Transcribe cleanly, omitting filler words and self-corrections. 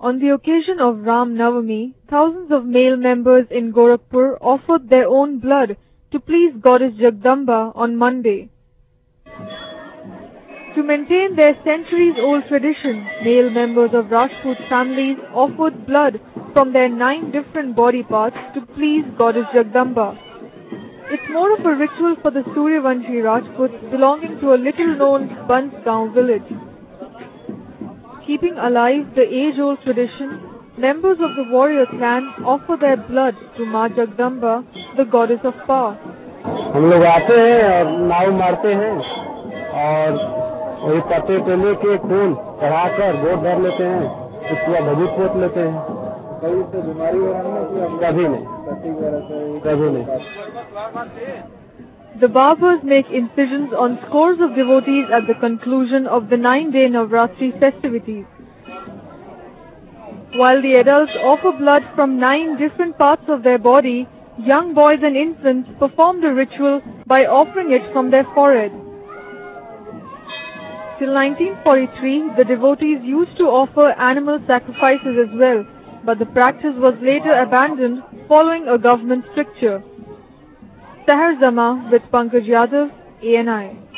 On the occasion of Ram Navami, thousands of male members in Gorakhpur offered their own blood to please Goddess Jagdamba on Monday. To maintain their centuries-old tradition, male members of Rajput families offered blood from their 9 different body parts to please Goddess Jagdamba. It's more of a ritual for the Suryavanshi Rajputs belonging to a little-known Bansgaon village. Keeping alive the age-old tradition, members of the warrior clan offer their blood to Maa Jagdamba, the goddess of power. हम लोग आते हैं और नाव मारते हैं और वही पत्ते पे लेके खून चढ़ाकर गोद भर लेते हैं, उसके बाद भभूत पोत लेते हैं। कभी तो बीमारी कभी नहीं। The barbers make incisions on scores of devotees at the conclusion of the 9-day Navratri festivities. While the adults offer blood from 9 different parts of their body, young boys and infants perform the ritual by offering it from their forehead. Till 1943, the devotees used to offer animal sacrifices as well, but the practice was later abandoned following a government stricture. Sahar Zama with Pankaj Yadav, ANI.